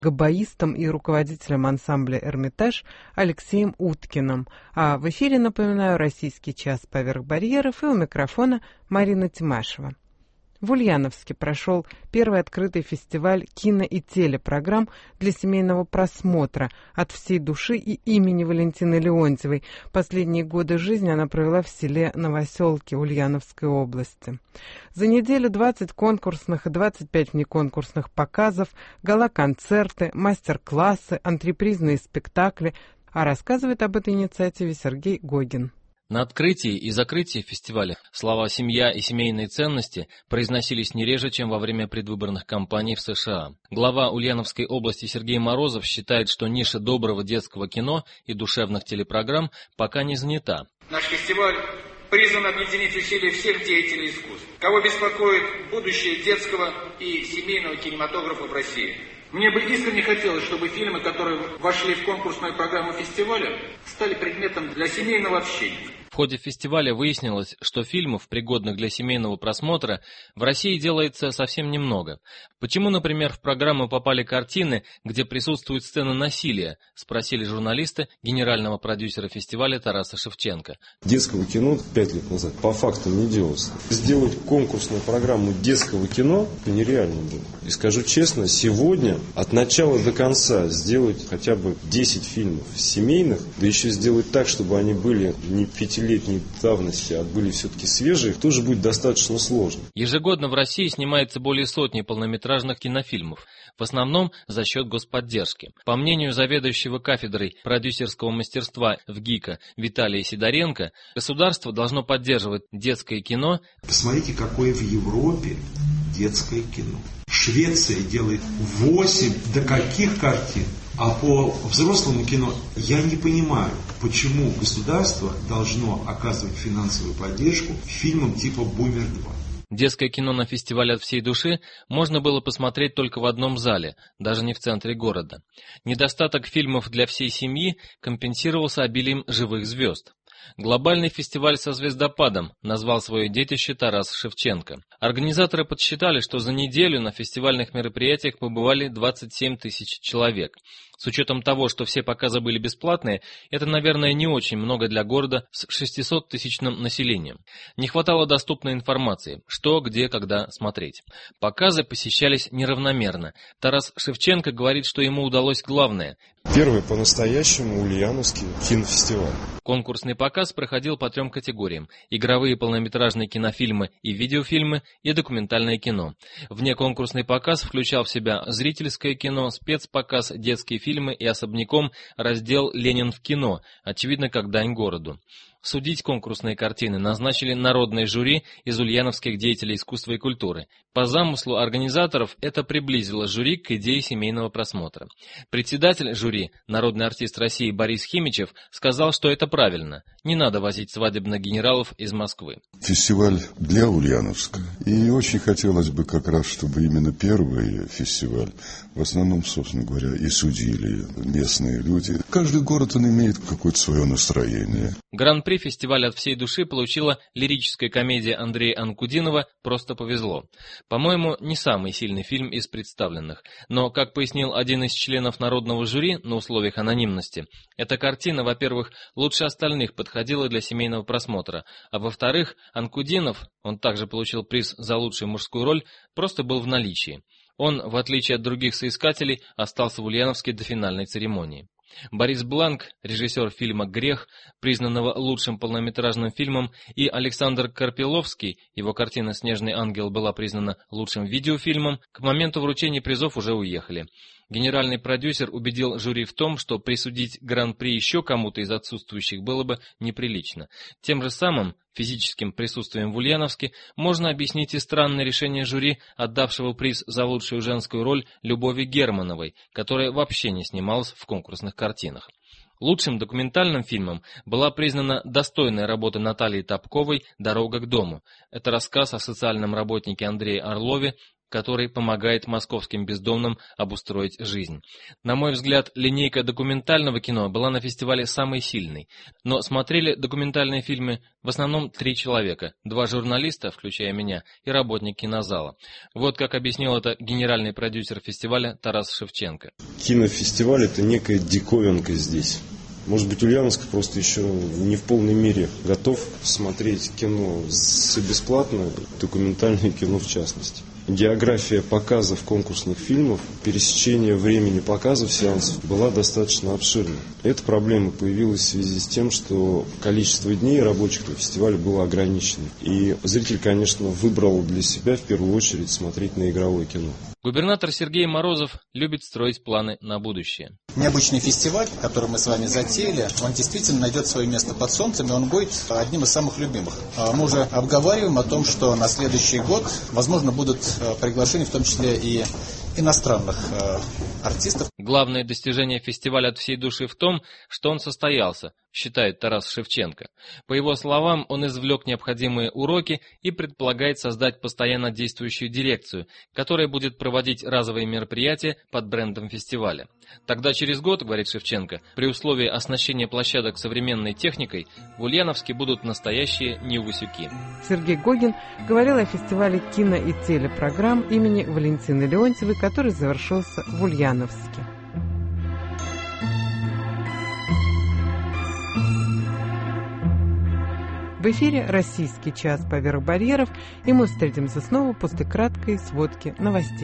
габаистом и руководителем ансамбля «Эрмитаж» Алексеем Уткиным. А в эфире, напоминаю, «Российский час поверх барьеров», и у микрофона Марина Тимашева. В Ульяновске прошел первый открытый фестиваль кино- и телепрограмм для семейного просмотра «От всей души» и имени Валентины Леонтьевой. Последние годы жизни она провела в селе Новоселки Ульяновской области. За неделю 20 конкурсных и 25 внеконкурсных показов, гала-концерты, мастер-классы, антрепризные спектакли. А рассказывает об этой инициативе Сергей Гогин. На открытии и закрытии фестиваля слова «семья» и «семейные ценности» произносились не реже, чем во время предвыборных кампаний в США. Глава Ульяновской области Сергей Морозов считает, что ниша доброго детского кино и душевных телепрограмм пока не занята. Наш фестиваль призван объединить усилия всех деятелей искусств, кого беспокоит будущее детского и семейного кинематографа в России. Мне бы искренне хотелось, чтобы фильмы, которые вошли в конкурсную программу фестиваля, стали предметом для семейного общения. В ходе фестиваля выяснилось, что фильмов, пригодных для семейного просмотра, в России делается совсем немного. Почему, например, в программу попали картины, где присутствуют сцены насилия, спросили журналисты генерального продюсера фестиваля Тараса Шевченко. Детского кино 5 лет назад по факту не делалось. Сделать конкурсную программу детского кино нереально было. И скажу честно, сегодня от начала до конца сделать хотя бы 10 фильмов семейных, да еще сделать так, чтобы они были не 5-летней давности, а были все-таки свежие, тоже будет достаточно сложно. Ежегодно в России снимается более сотни полнометражных кинофильмов, в основном за счет господдержки. По мнению заведующего кафедрой продюсерского мастерства в ГИКа Виталия Сидоренко, государство должно поддерживать детское кино. Посмотрите, какое в Европе детское кино. Швеция делает 8 до каких картин? А по взрослому кино я не понимаю, почему государство должно оказывать финансовую поддержку фильмам типа «Бумер 2». Детское кино на фестивале «От всей души» можно было посмотреть только в одном зале, даже не в центре города. Недостаток фильмов для всей семьи компенсировался обилием живых звезд. Глобальный фестиваль со звездопадом назвал свое детище Тарас Шевченко. Организаторы подсчитали, что за неделю на фестивальных мероприятиях побывали 27 тысяч человек. С учетом того, что все показы были бесплатные, это, наверное, не очень много для города с 600-тысячным населением. Не хватало доступной информации, что, где, когда смотреть. Показы посещались неравномерно. Тарас Шевченко говорит, что ему удалось главное. Первый по-настоящему ульяновский кинофестиваль. Конкурсный показ проходил по 3 категориям: игровые полнометражные кинофильмы и видеофильмы, и документальное кино. Внеконкурсный показ включал в себя зрительское кино, спецпоказ, детские фильмы и особняком раздел «Ленин в кино», очевидно, как дань городу. Судить конкурсные картины назначили народное жюри из ульяновских деятелей искусства и культуры. По замыслу организаторов это приблизило жюри к идее семейного просмотра. Председатель жюри, народный артист России Борис Химичев, сказал, что это правильно. Не надо возить свадебных генералов из Москвы. Фестиваль для Ульяновска. И очень хотелось бы как раз, чтобы именно первый фестиваль, в основном, собственно говоря, и судили местные люди. Каждый город, он имеет какое-то свое настроение. Гран-при фестиваля «От всей души» получила лирическая комедия Андрея Анкудинова «Просто повезло». По-моему, не самый сильный фильм из представленных. Но, как пояснил один из членов народного жюри на условиях анонимности, эта картина, во-первых, лучше остальных подходила для семейного просмотра, а во-вторых, Анкудинов, он также получил приз за лучшую мужскую роль, просто был в наличии. Он, в отличие от других соискателей, остался в Ульяновске до финальной церемонии. Борис Бланк, режиссер фильма «Грех», признанного лучшим полнометражным фильмом, и Александр Карпиловский, его картина «Снежный ангел» была признана лучшим видеофильмом, к моменту вручения призов уже уехали. Генеральный продюсер убедил жюри в том, что присудить гран-при еще кому-то из отсутствующих было бы неприлично. Тем же самым физическим присутствием в Ульяновске можно объяснить и странное решение жюри, отдавшего приз за лучшую женскую роль Любови Германовой, которая вообще не снималась в конкурсных картинах. Лучшим документальным фильмом была признана достойная работа Натальи Топковой «Дорога к дому». Это рассказ о социальном работнике Андрее Орлове, который помогает московским бездомным обустроить жизнь. На мой взгляд, линейка документального кино была на фестивале самой сильной, но смотрели документальные фильмы в основном 3 человека, 2 журналиста, включая меня, и работник кинозала. Вот как объяснил это генеральный продюсер фестиваля Тарас Шевченко. Кинофестиваль — это некая диковинка здесь. Может быть, Ульяновск просто еще не в полной мере готов смотреть кино за бесплатно, документальное кино в частности. География показов конкурсных фильмов, пересечение времени показов сеансов была достаточно обширна. Эта проблема появилась в связи с тем, что количество дней рабочих на фестивале было ограничено. И зритель, конечно, выбрал для себя в первую очередь смотреть на игровое кино. Губернатор Сергей Морозов любит строить планы на будущее. Необычный фестиваль, который мы с вами затеяли, он действительно найдет свое место под солнцем, и он будет одним из самых любимых. Мы уже обговариваем о том, что на следующий год, возможно, будут приглашения, в том числе и иностранных артистов. Главное достижение фестиваля от всей души в том, что он состоялся, считает Тарас Шевченко. По его словам, он извлек необходимые уроки и предполагает создать постоянно действующую дирекцию, которая будет проводить разовые мероприятия под брендом фестиваля. Тогда через год, говорит Шевченко, при условии оснащения площадок современной техникой, в Ульяновске будут настоящие Нивусюки. Сергей Гогин говорил о фестивале кино- и телепрограмм имени Валентины Леонтьевой, который завершился в Ульяновске. В эфире «Российский час поверх барьеров», и мы встретимся снова после краткой сводки новостей.